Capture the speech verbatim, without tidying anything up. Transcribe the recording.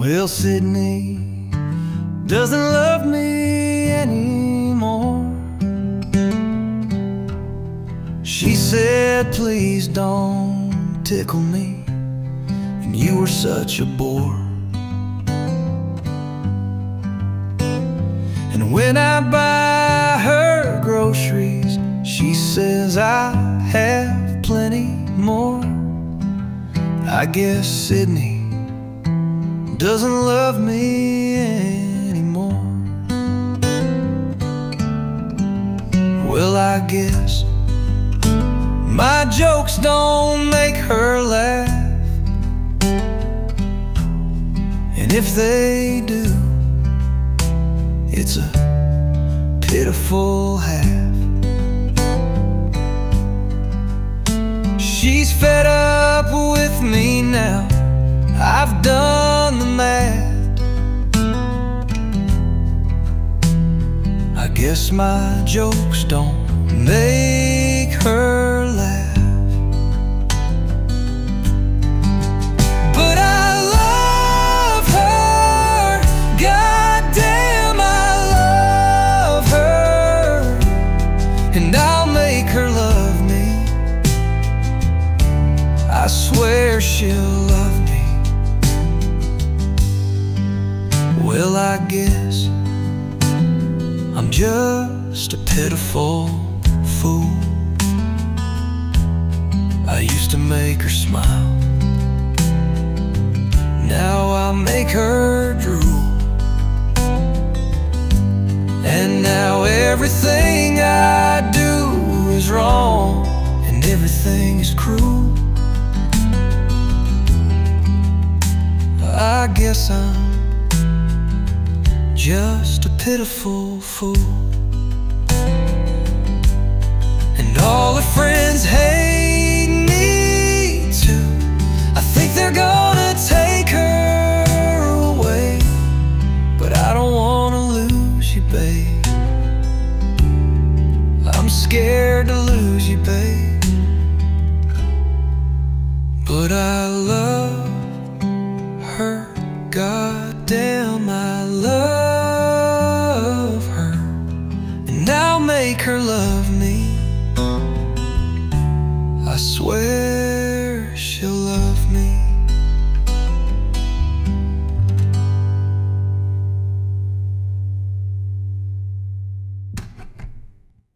Well, Sydney doesn't love me anymore. She said, please don't tickle me, and you were such a bore. And when I buy her groceries, she says I have plenty more. I guess Sydney doesn't love me anymore. Well, I guess my jokes don't make her laugh, and if they do, it's a pitiful half. She's fed up with me now, I've done the math. I guess my jokes don't make her laugh, but I love her, goddamn I love her, and I'll make her love me. I swear she'll love me. Well, I guess I'm just a pitiful fool. I used to make her smile, now I make her drool. And now everything I do is wrong, and everything is cruel. I guess I'm just a pitiful fool. And all her friends hate me too. I think they're gonna take her away, but I don't wanna lose you, babe. I'm scared to lose you, babe. But I love her, goddamn I love her, and I'll make her love me. I swear